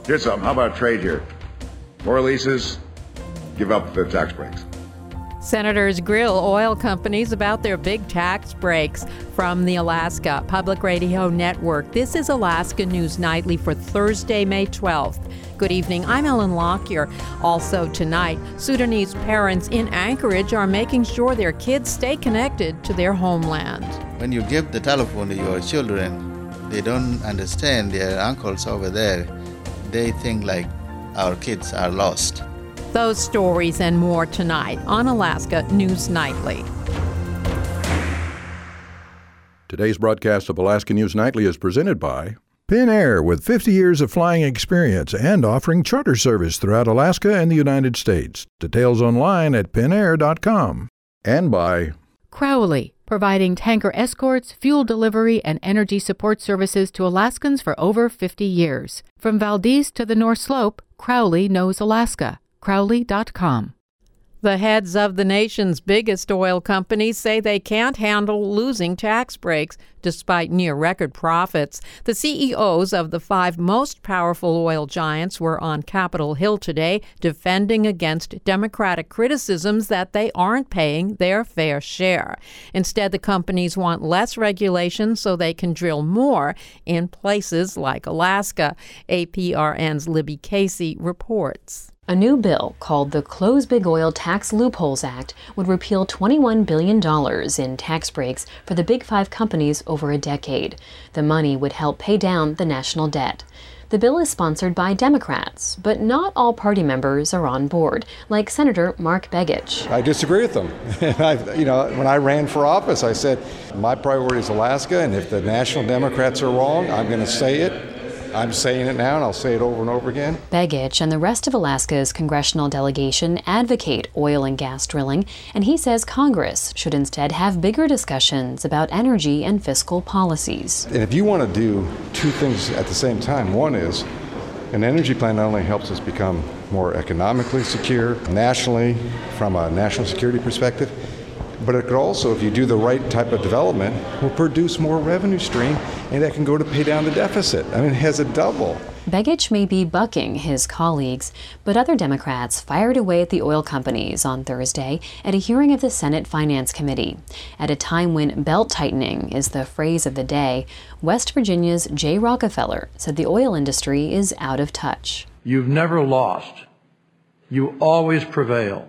Here's something. How about trade here? More leases, give up the tax breaks. Senators grill oil companies about their big tax breaks. From the Alaska Public Radio Network, this is Alaska News Nightly for Thursday, May 12th. Good evening, I'm Ellen Lockyer. Also tonight, Sudanese parents in Anchorage are making sure their kids stay connected to their homeland. When you give the telephone to your children, they don't understand their uncles over there. They think like our kids are lost. Those stories and more tonight on Alaska News Nightly. Today's broadcast of Alaska News Nightly is presented by Pinair, with 50 years of flying experience and offering charter service throughout Alaska and the United States. Details online at pinair.com. And by Crowley, providing tanker escorts, fuel delivery, and energy support services to Alaskans for over 50 years. From Valdez to the North Slope, Crowley knows Alaska. Crowley.com. The heads of the nation's biggest oil companies say they can't handle losing tax breaks despite near-record profits. The CEOs of the 5 most powerful oil giants were on Capitol Hill today defending against Democratic criticisms that they aren't paying their fair share. Instead, the companies want less regulation so they can drill more in places like Alaska. APRN's Libby Casey reports. A new bill called the Close Big Oil Tax Loopholes Act would repeal $21 billion in tax breaks for the Big 5 companies over a decade. The money would help pay down the national debt. The bill is sponsored by Democrats, but not all party members are on board, like Senator Mark Begich. I disagree with them. When I ran for office, I said, my priority is Alaska, and if the national Democrats are wrong, I'm going to say it. I'm saying it now, and I'll say it over and over again. Begich and the rest of Alaska's congressional delegation advocate oil and gas drilling, and he says Congress should instead have bigger discussions about energy and fiscal policies. And if you want to do 2 things at the same time, one is an energy plan not only helps us become more economically secure nationally from a national security perspective, but it could also, if you do the right type of development, will produce more revenue stream, and that can go to pay down the deficit. I mean, it has a double. Begich may be bucking his colleagues, but other Democrats fired away at the oil companies on Thursday at a hearing of the Senate Finance Committee. At a time when belt-tightening is the phrase of the day, West Virginia's Jay Rockefeller said the oil industry is out of touch. You've never lost. You always prevail.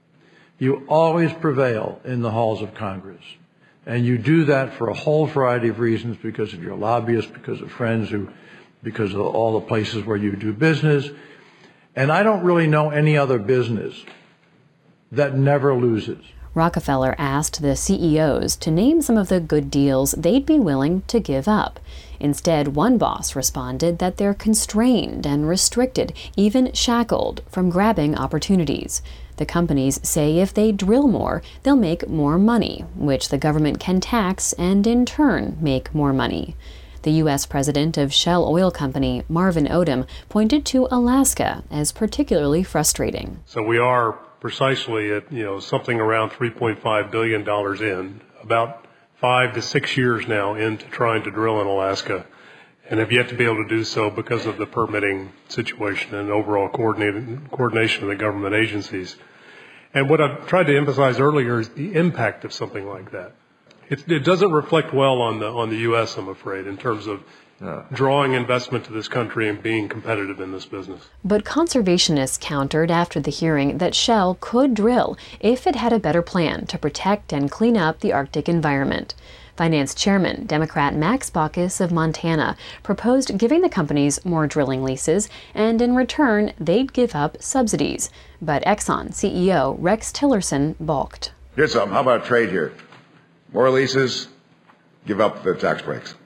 You always prevail in the halls of Congress. And you do that for a whole variety of reasons, because of your lobbyists, because of friends, because of all the places where you do business. And I don't really know any other business that never loses. Rockefeller asked the CEOs to name some of the good deals they'd be willing to give up. Instead, one boss responded that they're constrained and restricted, even shackled, from grabbing opportunities. The companies say if they drill more, they'll make more money, which the government can tax and in turn make more money. The U.S. president of Shell Oil Company, Marvin Odom, pointed to Alaska as particularly frustrating. So we are precisely at, something around $3.5 billion in, about 5 to 6 years now into trying to drill in Alaska, and have yet to be able to do so because of the permitting situation and overall coordination of the government agencies. And what I've tried to emphasize earlier is the impact of something like that. It doesn't reflect well on the U.S., I'm afraid, in terms of drawing investment to this country and being competitive in this business. But conservationists countered after the hearing that Shell could drill if it had a better plan to protect and clean up the Arctic environment. Finance Chairman, Democrat Max Baucus of Montana, proposed giving the companies more drilling leases, and in return, they'd give up subsidies. But Exxon CEO Rex Tillerson balked. Here's something. How about trade here? More leases, give up the tax breaks.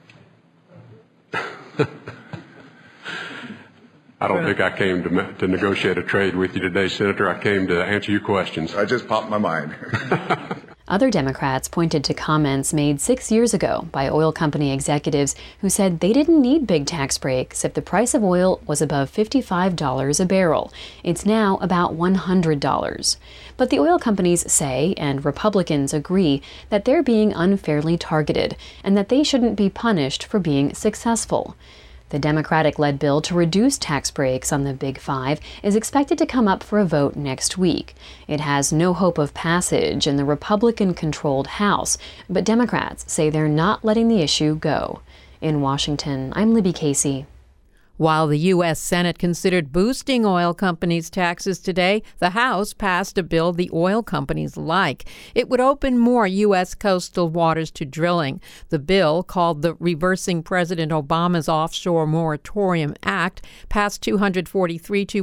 I don't think I came to negotiate a trade with you today, Senator. I came to answer your questions. I just popped my mind. Other Democrats pointed to comments made 6 years ago by oil company executives who said they didn't need big tax breaks if the price of oil was above $55 a barrel. It's now about $100. But the oil companies say, and Republicans agree, that they're being unfairly targeted and that they shouldn't be punished for being successful. The Democratic-led bill to reduce tax breaks on the Big Five is expected to come up for a vote next week. It has no hope of passage in the Republican-controlled House, but Democrats say they're not letting the issue go. In Washington, I'm Libby Casey. While the U.S. Senate considered boosting oil companies' taxes today, the House passed a bill the oil companies like. It would open more U.S. coastal waters to drilling. The bill, called the Reversing President Obama's Offshore Moratorium Act, passed 243 to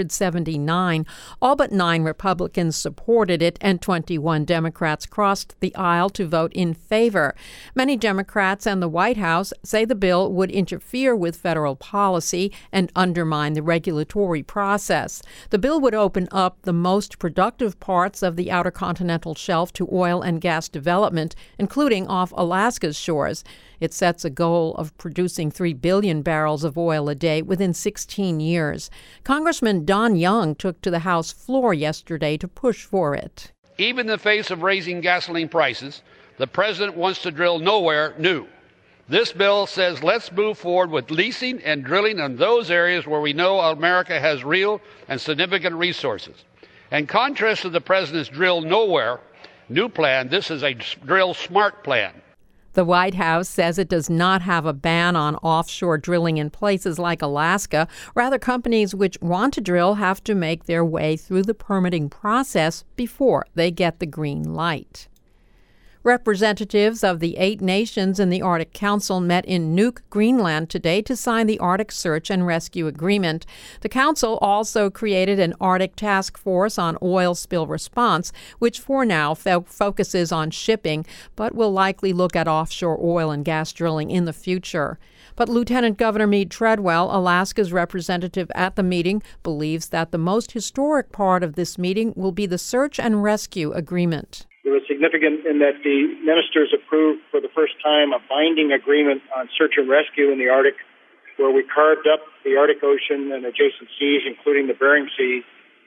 179. All but 9 Republicans supported it, and 21 Democrats crossed the aisle to vote in favor. Many Democrats and the White House say the bill would interfere with federal policy and undermine the regulatory process. The bill would open up the most productive parts of the Outer Continental Shelf to oil and gas development, including off Alaska's shores. It sets a goal of producing 3 billion barrels of oil a day within 16 years. Congressman Don Young took to the House floor yesterday to push for it. Even in the face of raising gasoline prices, the president wants to drill nowhere new. This bill says let's move forward with leasing and drilling in those areas where we know America has real and significant resources. In contrast to the president's drill nowhere new plan, this is a drill smart plan. The White House says it does not have a ban on offshore drilling in places like Alaska. Rather, companies which want to drill have to make their way through the permitting process before they get the green light. Representatives of the 8 nations in the Arctic Council met in Nuuk, Greenland today to sign the Arctic Search and Rescue Agreement. The Council also created an Arctic Task Force on Oil Spill Response, which for now focuses on shipping, but will likely look at offshore oil and gas drilling in the future. But Lieutenant Governor Mead Treadwell, Alaska's representative at the meeting, believes that the most historic part of this meeting will be the Search and Rescue Agreement. It was significant in that the ministers approved for the first time a binding agreement on search and rescue in the Arctic, where we carved up the Arctic Ocean and adjacent seas, including the Bering Sea,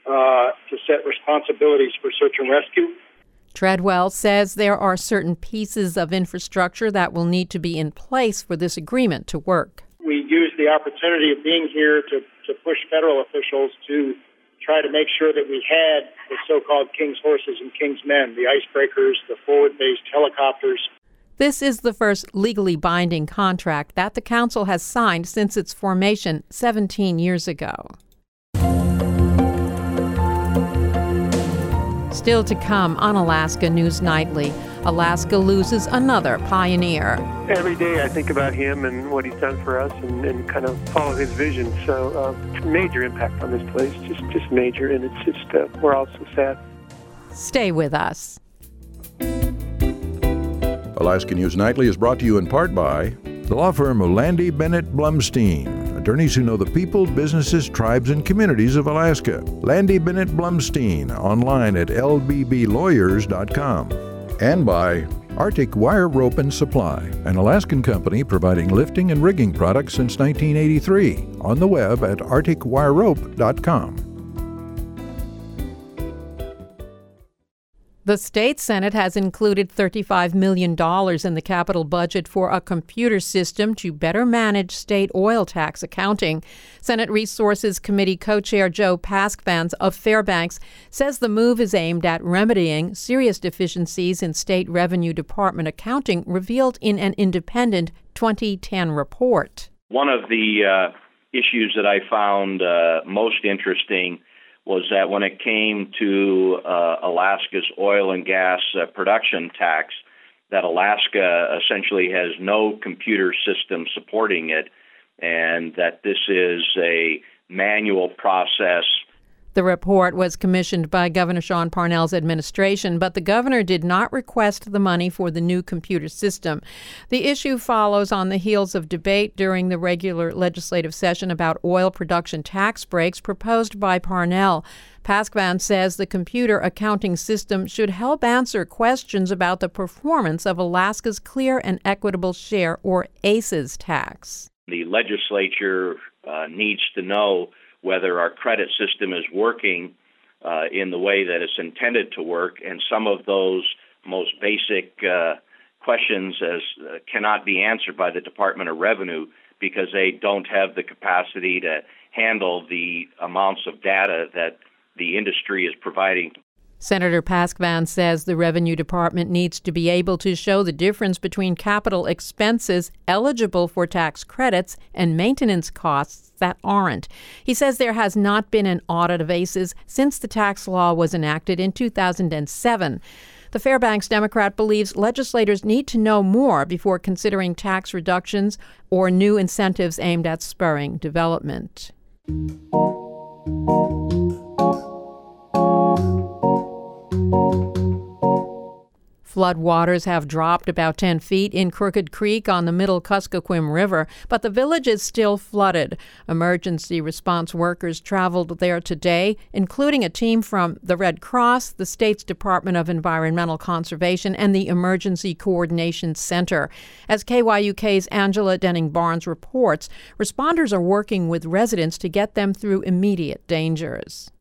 to set responsibilities for search and rescue. Treadwell says there are certain pieces of infrastructure that will need to be in place for this agreement to work. We used the opportunity of being here to push federal officials to try to make sure that we had the so-called King's horses and King's men, the icebreakers, the forward-based helicopters. This is the first legally binding contract that the Council has signed since its formation 17 years ago. Still to come on Alaska News Nightly, Alaska loses another pioneer. Every day I think about him and what he's done for us and kind of follow his vision. So major impact on this place, just major, and it's just, we're all so sad. Stay with us. Alaska News Nightly is brought to you in part by the law firm of Landy Bennett Blumstein, attorneys who know the people, businesses, tribes, and communities of Alaska. Landy Bennett Blumstein, online at lbblawyers.com. And by Arctic Wire Rope and Supply, an Alaskan company providing lifting and rigging products since 1983, on the web at arcticwirerope.com. The state Senate has included $35 million in the capital budget for a computer system to better manage state oil tax accounting. Senate Resources Committee co-chair Joe Paskvans of Fairbanks says the move is aimed at remedying serious deficiencies in state revenue department accounting revealed in an independent 2010 report. One of the issues that I found most interesting was that when it came to Alaska's oil and gas production tax, that Alaska essentially has no computer system supporting it, and that this is a manual process. The report was commissioned by Governor Sean Parnell's administration, but the governor did not request the money for the new computer system. The issue follows on the heels of debate during the regular legislative session about oil production tax breaks proposed by Parnell. Paskvan says the computer accounting system should help answer questions about the performance of Alaska's Clear and Equitable Share, or ACES, tax. The legislature needs to know whether our credit system is working in the way that it's intended to work, and some of those most basic questions cannot be answered by the Department of Revenue because they don't have the capacity to handle the amounts of data that the industry is providing. Senator Paskvan says the Revenue Department needs to be able to show the difference between capital expenses eligible for tax credits and maintenance costs that aren't. He says there has not been an audit of ACEs since the tax law was enacted in 2007. The Fairbanks Democrat believes legislators need to know more before considering tax reductions or new incentives aimed at spurring development. Floodwaters have dropped about 10 feet in Crooked Creek on the Middle Kuskokwim River, but the village is still flooded. Emergency response workers traveled there today, including a team from the Red Cross, the state's Department of Environmental Conservation, and the Emergency Coordination Center. As KYUK's Angela Denning-Barnes reports, responders are working with residents to get them through immediate dangers.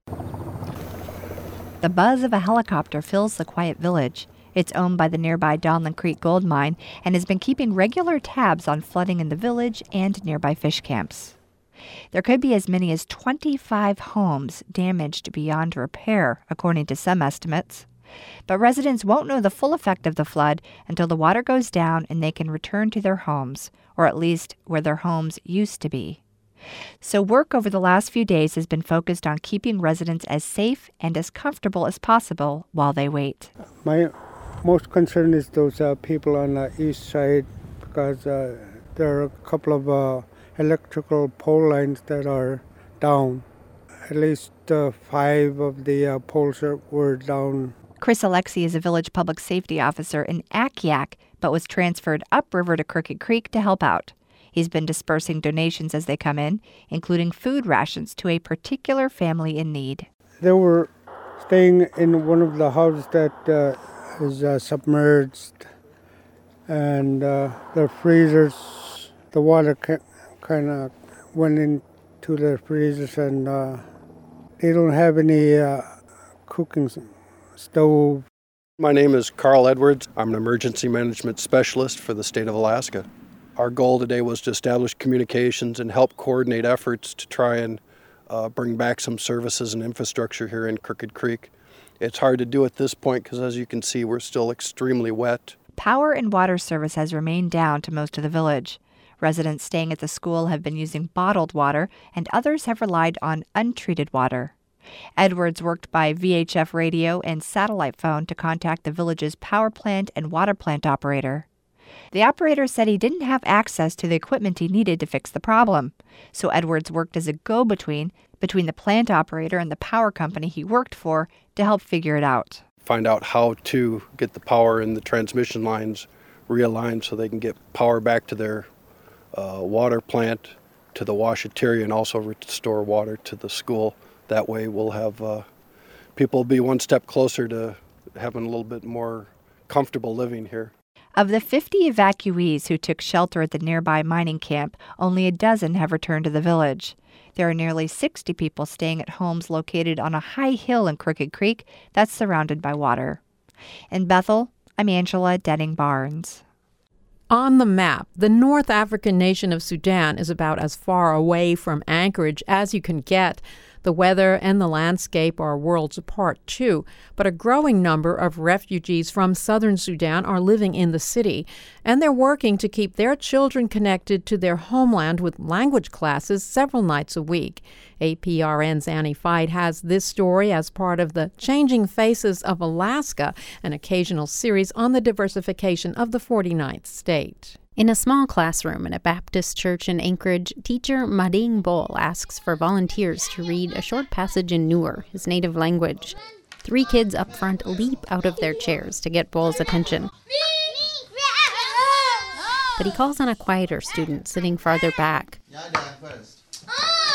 The buzz of a helicopter fills the quiet village. It's owned by the nearby Donlin Creek gold mine and has been keeping regular tabs on flooding in the village and nearby fish camps. There could be as many as 25 homes damaged beyond repair, according to some estimates. But residents won't know the full effect of the flood until the water goes down and they can return to their homes, or at least where their homes used to be. So work over the last few days has been focused on keeping residents as safe and as comfortable as possible while they wait. My most concern is those people on the east side, because there are a couple of electrical pole lines that are down. At least 5 of the poles were down. Chris Alexi is a village public safety officer in Akiak, but was transferred upriver to Crooked Creek to help out. He's been dispersing donations as they come in, including food rations to a particular family in need. They were staying in one of the houses that is submerged, and the freezers, the water kind of went into the freezers, and they don't have any cooking stove. My name is Carl Edwards. I'm an emergency management specialist for the state of Alaska. Our goal today was to establish communications and help coordinate efforts to try and bring back some services and infrastructure here in Crooked Creek. It's hard to do at this point because, as you can see, we're still extremely wet. Power and water service has remained down to most of the village. Residents staying at the school have been using bottled water, and others have relied on untreated water. Edwards worked by VHF radio and satellite phone to contact the village's power plant and water plant operator. The operator said he didn't have access to the equipment he needed to fix the problem, so Edwards worked as a go-between between the plant operator and the power company he worked for to help figure it out. Find out how to get the power and the transmission lines realigned so they can get power back to their water plant, to the washateria, and also restore water to the school. That way we'll have people be one step closer to having a little bit more comfortable living here. Of the 50 evacuees who took shelter at the nearby mining camp, only a dozen have returned to the village. There are nearly 60 people staying at homes located on a high hill in Crooked Creek that's surrounded by water. In Bethel, I'm Angela Denning-Barnes. On the map, the North African nation of Sudan is about as far away from Anchorage as you can get. The weather and the landscape are worlds apart, too, but a growing number of refugees from southern Sudan are living in the city, and they're working to keep their children connected to their homeland with language classes several nights a week. APRN's Annie Fight has this story as part of the Changing Faces of Alaska, an occasional series on the diversification of the 49th state. In a small classroom in a Baptist church in Anchorage, teacher Mading Bol asks for volunteers to read a short passage in Nuer, his native language. 3 kids up front leap out of their chairs to get Bol's attention. But he calls on a quieter student sitting farther back.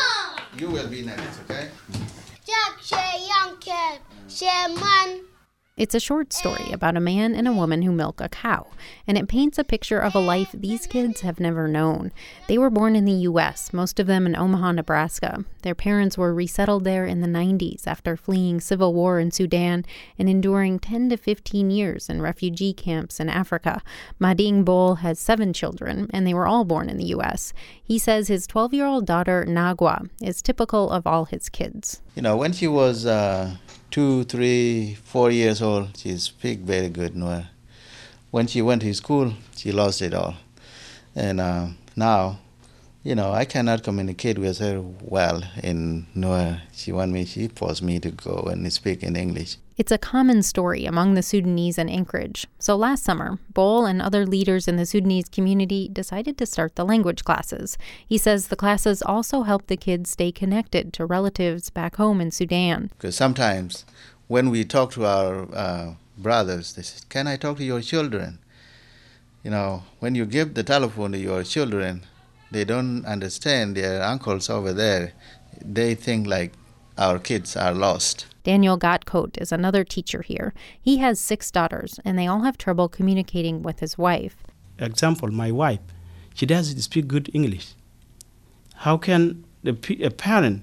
You will be next, okay? It's a short story about a man and a woman who milk a cow, and it paints a picture of a life these kids have never known. They were born in the U.S., most of them in Omaha, Nebraska. Their parents were resettled there in the 90s after fleeing civil war in Sudan and enduring 10 to 15 years in refugee camps in Africa. Mading Bol has 7 children, and they were all born in the U.S. He says his 12-year-old daughter, Nagwa, is typical of all his kids. When she was 2, 3, 4 years old, she speak very good Nuer. When she went to school, she lost it all. And now, I cannot communicate with her well in Nuer. She forced me to go and speak in English. It's a common story among the Sudanese in Anchorage. So last summer, Bol and other leaders in the Sudanese community decided to start the language classes. He says the classes also help the kids stay connected to relatives back home in Sudan. Because sometimes when we talk to our brothers, they say, "Can I talk to your children?" When you give the telephone to your children, they don't understand their uncles over there. They think like our kids are lost. Daniel Gotcoat is another teacher here. He has 6 daughters, and they all have trouble communicating with his wife. Example, my wife, she doesn't speak good English. How can a parent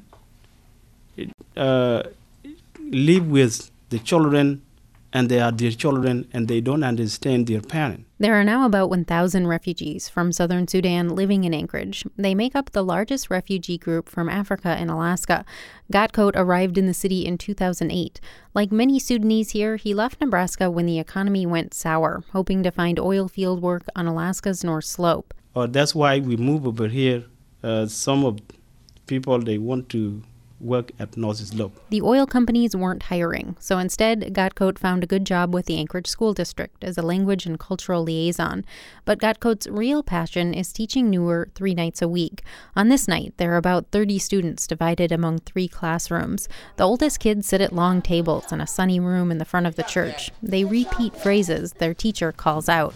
live with the children, and they are their children, and they don't understand their parent? There are now about 1,000 refugees from southern Sudan living in Anchorage. They make up the largest refugee group from Africa and Alaska. Gotcoat arrived in the city in 2008. Like many Sudanese here, he left Nebraska when the economy went sour, hoping to find oil field work on Alaska's North Slope. That's why we moved over here. Some of people, they want to work at North Slope. The oil companies weren't hiring, so instead, Gotcoat found a good job with the Anchorage School District as a language and cultural liaison. But Gotcoat's real passion is teaching Nuer 3 nights a week. On this night, there are about 30 students divided among 3 classrooms. The oldest kids sit at long tables in a sunny room in the front of the church. They repeat phrases their teacher calls out.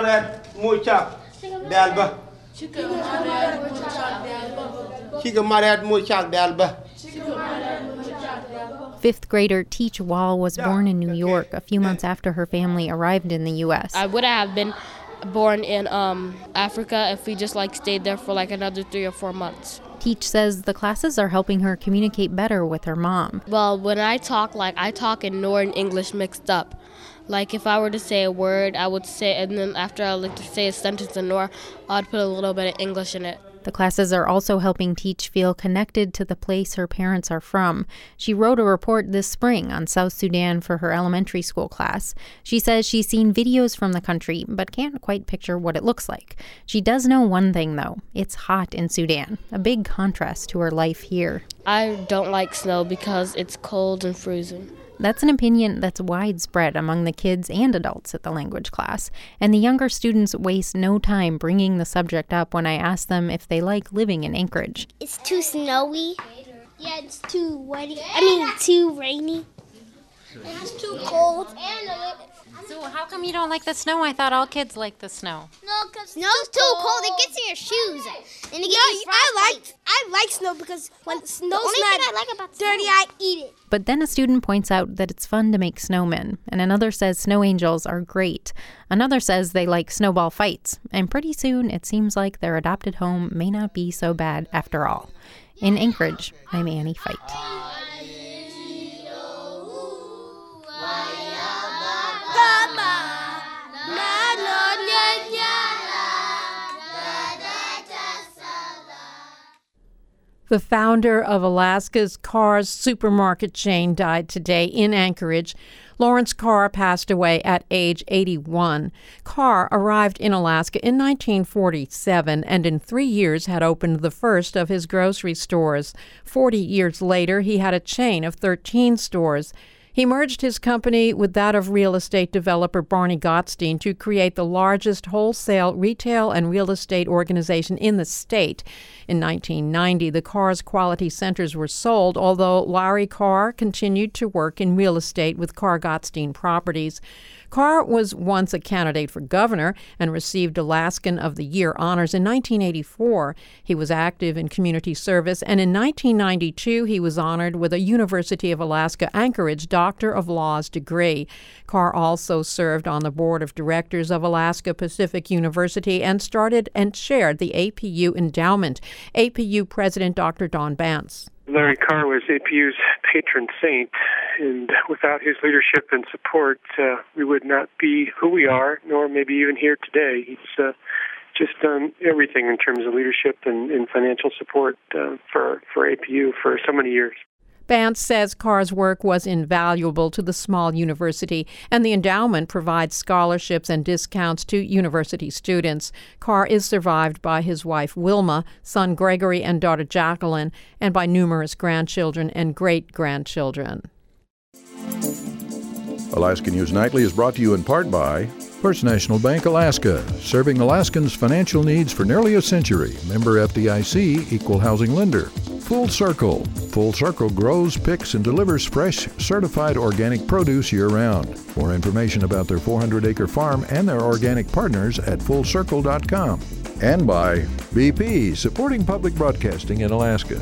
Fifth grader Teach Wall was born in New York a few months after her family arrived in the U.S. I would have been born in Africa if we just stayed there for another 3 or 4 months. Teach says the classes are helping her communicate better with her mom. Well, when I talk, I talk in Nuer and English mixed up. If I were to say a word, I would say, and then after I like to say a sentence in Nuer, I'd put a little bit of English in it. The classes are also helping Teach feel connected to the place her parents are from. She wrote a report this spring on South Sudan for her elementary school class. She says she's seen videos from the country, but can't quite picture what it looks like. She does know one thing, though. It's hot in Sudan, a big contrast to her life here. I don't like snow because it's cold and freezing. That's an opinion that's widespread among the kids and adults at the language class, and the younger students waste no time bringing the subject up when I ask them if they like living in Anchorage. It's too snowy. Yeah, it's too too rainy. It's too cold. So how come you don't like the snow? I thought all kids like the snow. No, because snow's too cold. It gets in your shoes. And I like snow because when snow's not dirty, I eat it. But then a student points out that it's fun to make snowmen, and another says snow angels are great. Another says they like snowball fights, and pretty soon it seems like their adopted home may not be so bad after all. In Anchorage, I'm Annie Fight. The founder of Alaska's Carr's supermarket chain died today in Anchorage. Lawrence Carr passed away at age 81. Carr arrived in Alaska in 1947 and in 3 years had opened the first of his grocery stores. 40 years later, he had a chain of 13 stores. He merged his company with that of real estate developer Barney Gottstein to create the largest wholesale retail and real estate organization in the state. In 1990, the Carr's quality centers were sold, although Larry Carr continued to work in real estate with Carr Gottstein Properties. Carr was once a candidate for governor and received Alaskan of the Year honors in 1984. He was active in community service, and in 1992 he was honored with a University of Alaska Anchorage Doctor of Laws degree. Carr also served on the board of directors of Alaska Pacific University and started and chaired the APU endowment. APU President Dr. Don Bance. Larry Carr was APU's patron saint, and without his leadership and support, we would not be who we are, nor maybe even here today. He's just done everything in terms of leadership and financial support for APU for so many years. Bance says Carr's work was invaluable to the small university, and the endowment provides scholarships and discounts to university students. Carr is survived by his wife Wilma, son Gregory, and daughter Jacqueline, and by numerous grandchildren and great-grandchildren. Alaska News Nightly is brought to you in part by First National Bank Alaska, serving Alaskans' financial needs for nearly a century. Member FDIC, equal housing lender. Full Circle. Full Circle grows, picks, and delivers fresh, certified organic produce year-round. More information about their 400-acre farm and their organic partners at fullcircle.com. And by BP, supporting public broadcasting in Alaska.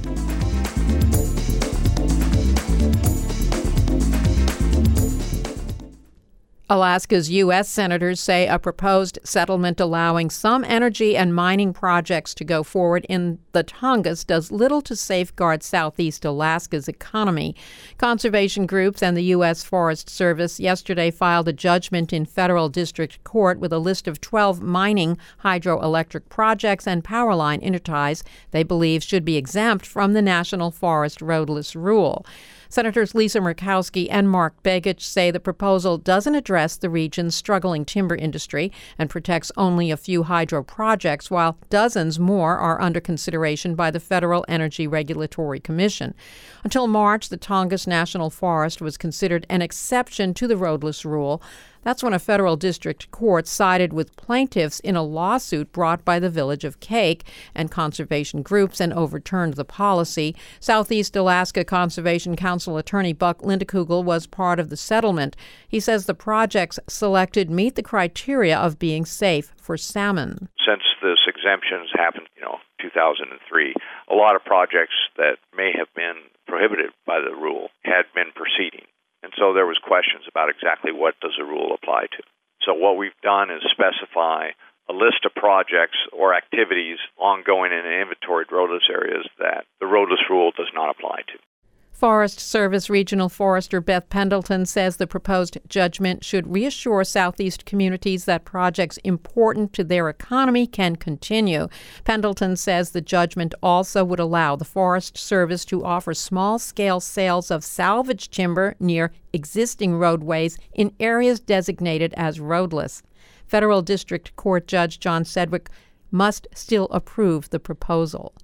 Alaska's U.S. senators say a proposed settlement allowing some energy and mining projects to go forward in the Tongass does little to safeguard Southeast Alaska's economy. Conservation groups and the U.S. Forest Service yesterday filed a judgment in federal district court with a list of 12 mining hydroelectric projects and power line interties they believe should be exempt from the National Forest roadless rule. Senators Lisa Murkowski and Mark Begich say the proposal doesn't address the region's struggling timber industry and protects only a few hydro projects, while dozens more are under consideration by the Federal Energy Regulatory Commission. Until March, the Tongass National Forest was considered an exception to the roadless rule. That's when a federal district court sided with plaintiffs in a lawsuit brought by the village of Cake and conservation groups and overturned the policy. Southeast Alaska Conservation Council attorney Buck Lindekugel was part of the settlement. He says the projects selected meet the criteria of being safe for salmon. Since this exemptions happened, 2003, a lot of projects that may have been prohibited by the rule had been proceeding. And so there was questions about exactly what does the rule apply to. So what we've done is specify a list of projects or activities ongoing in inventoried roadless areas that the roadless rule does not apply to. Forest Service Regional Forester Beth Pendleton says the proposed judgment should reassure Southeast communities that projects important to their economy can continue. Pendleton says the judgment also would allow the Forest Service to offer small-scale sales of salvage timber near existing roadways in areas designated as roadless. Federal District Court Judge John Sedgwick must still approve the proposal.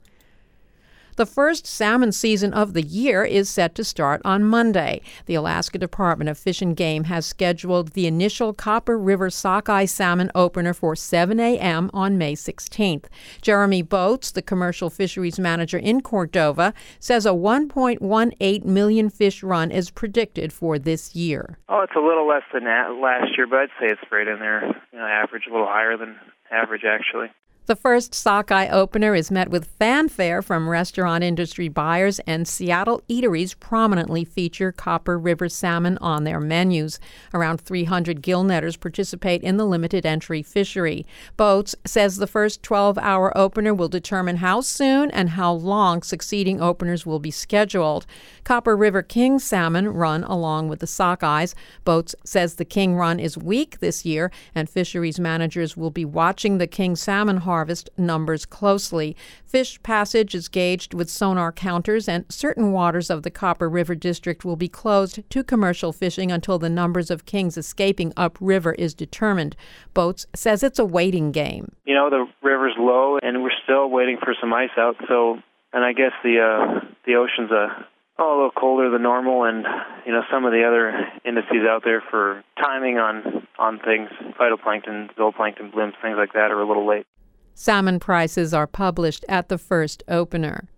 The first salmon season of the year is set to start on Monday. The Alaska Department of Fish and Game has scheduled the initial Copper River sockeye salmon opener for 7 a.m. on May 16th. Jeremy Boats, the commercial fisheries manager in Cordova, says a 1.18 million fish run is predicted for this year. Oh, it's a little less than last year, but I'd say it's right in there, average, a little higher than average, actually. The first sockeye opener is met with fanfare from restaurant industry buyers, and Seattle eateries prominently feature Copper River salmon on their menus. Around 300 gill netters participate in the limited entry fishery. Boats says the first 12-hour opener will determine how soon and how long succeeding openers will be scheduled. Copper River king salmon run along with the sockeyes. Boats says the king run is weak this year, and fisheries managers will be watching the king salmon harvest numbers closely. Fish passage is gauged with sonar counters, and certain waters of the Copper River District will be closed to commercial fishing until the numbers of kings escaping upriver is determined. Boats says it's a waiting game. The river's low, and we're still waiting for some ice out. And I guess the ocean's a little colder than normal, and some of the other indices out there for timing on things, phytoplankton, zooplankton blooms, things like that, are a little late. Salmon prices are published at the first opener.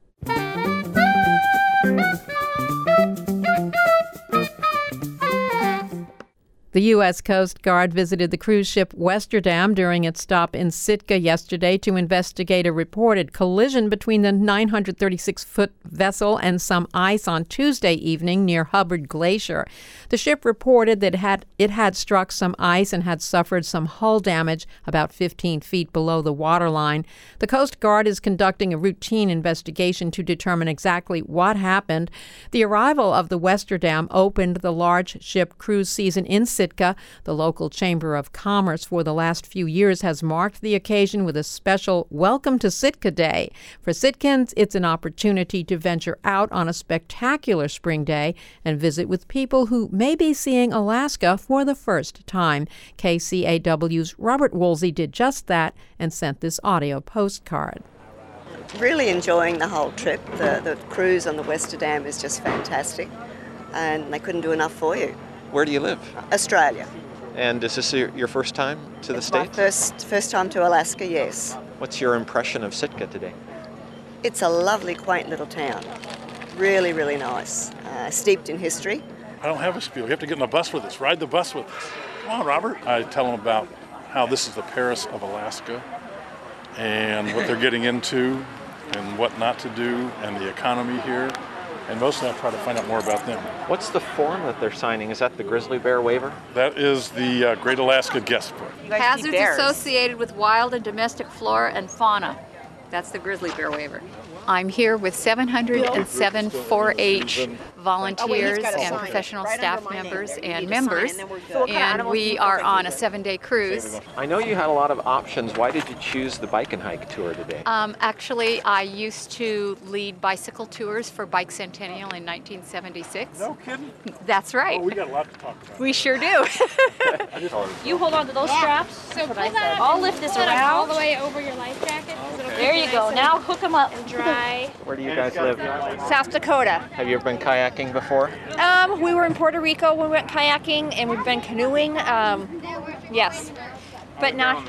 The U.S. Coast Guard visited the cruise ship Westerdam during its stop in Sitka yesterday to investigate a reported collision between the 936-foot vessel and some ice on Tuesday evening near Hubbard Glacier. The ship reported that it had struck some ice and had suffered some hull damage about 15 feet below the waterline. The Coast Guard is conducting a routine investigation to determine exactly what happened. The arrival of the Westerdam opened the large ship cruise season in Sitka. The local Chamber of Commerce for the last few years has marked the occasion with a special Welcome to Sitka Day. For Sitkans, it's an opportunity to venture out on a spectacular spring day and visit with people who may be seeing Alaska for the first time. KCAW's Robert Woolsey did just that and sent this audio postcard. Really enjoying the whole trip. The cruise on the Westerdam is just fantastic, and they couldn't do enough for you. Where do you live? Australia. And is this your first time to the States? My first time to Alaska, yes. What's your impression of Sitka today? It's a lovely, quaint little town. Really, really nice. Steeped in history. I don't have a spiel. You have to get on the bus with us. Ride the bus with us. Come on, Robert. I tell them about how this is the Paris of Alaska and what they're getting into and what not to do and the economy here. And mostly I try to find out more about them. What's the form that they're signing? Is that the grizzly bear waiver? That is the Great Alaska Guest Book. Hazards associated with wild and domestic flora and fauna. That's the grizzly bear waiver. I'm here with 707 4-H volunteers and professional staff members and members, and we are on a 7-day cruise. I know you had a lot of options. Why did you choose the bike and hike tour today? Actually, I used to lead bicycle tours for Bike Centennial in 1976. No kidding? That's right. Oh, we got a lot to talk about. We sure do. You hold on to those straps. So pull that up. I'll lift this pull it around. all the way over your life jacket. There you go. Now hook them up. And dry. Where do you guys live? South Dakota. Have you ever been kayaking before? We were in Puerto Rico when we went kayaking, and we've been canoeing. Yes, but not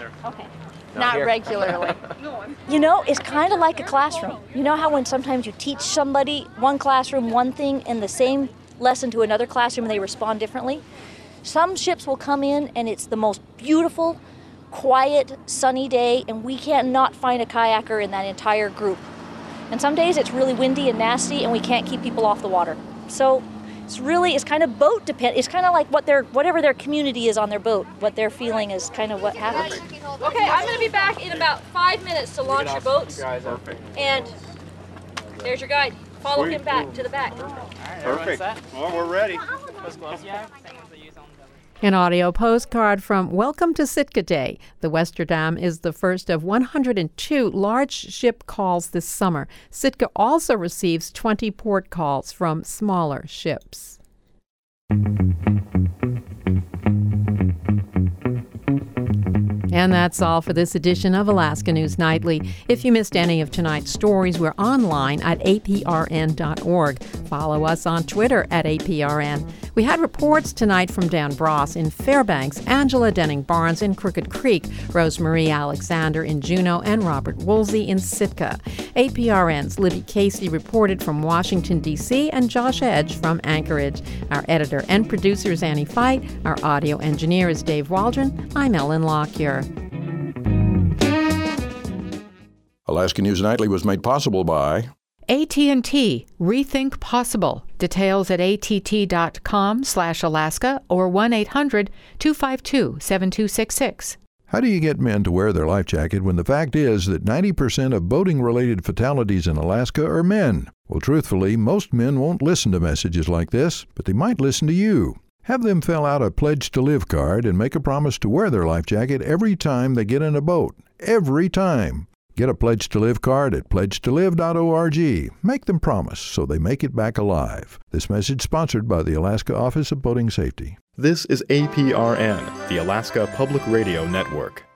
regularly. You know, it's kind of like a classroom. You know how when sometimes you teach somebody one classroom one thing and the same lesson to another classroom and they respond differently? Some ships will come in and it's the most beautiful, quiet, sunny day, and we can't not find a kayaker in that entire group. And some days it's really windy and nasty and we can't keep people off the water. So it's kind of boat dependent. It's kind of like whatever their community is on their boat, what they're feeling is kind of what happens. Okay, I'm going to be back in about 5 minutes to launch your boats. And there's your guide. Follow him back to the back. Perfect. Well, we're ready. An audio postcard from Welcome to Sitka Day. The Westerdam is the first of 102 large ship calls this summer. Sitka also receives 20 port calls from smaller ships. And that's all for this edition of Alaska News Nightly. If you missed any of tonight's stories, we're online at aprn.org. Follow us on Twitter at APRN. We had reports tonight from Dan Bross in Fairbanks, Angela Denning-Barnes in Crooked Creek, Rosemarie Alexander in Juneau, and Robert Woolsey in Sitka. APRN's Libby Casey reported from Washington, D.C., and Josh Edge from Anchorage. Our editor and producer is Annie Fight. Our audio engineer is Dave Waldron. I'm Ellen Lockyer. Alaska News Nightly was made possible by AT&T. Rethink Possible. Details at att.com/Alaska or 1-800-252-7266. How do you get men to wear their life jacket when the fact is that 90% of boating-related fatalities in Alaska are men? Well, truthfully, most men won't listen to messages like this, but they might listen to you. Have them fill out a Pledge to Live card and make a promise to wear their life jacket every time they get in a boat. Every time. Get a Pledge to Live card at pledgetolive.org. Make them promise so they make it back alive. This message sponsored by the Alaska Office of Boating Safety. This is APRN, the Alaska Public Radio Network.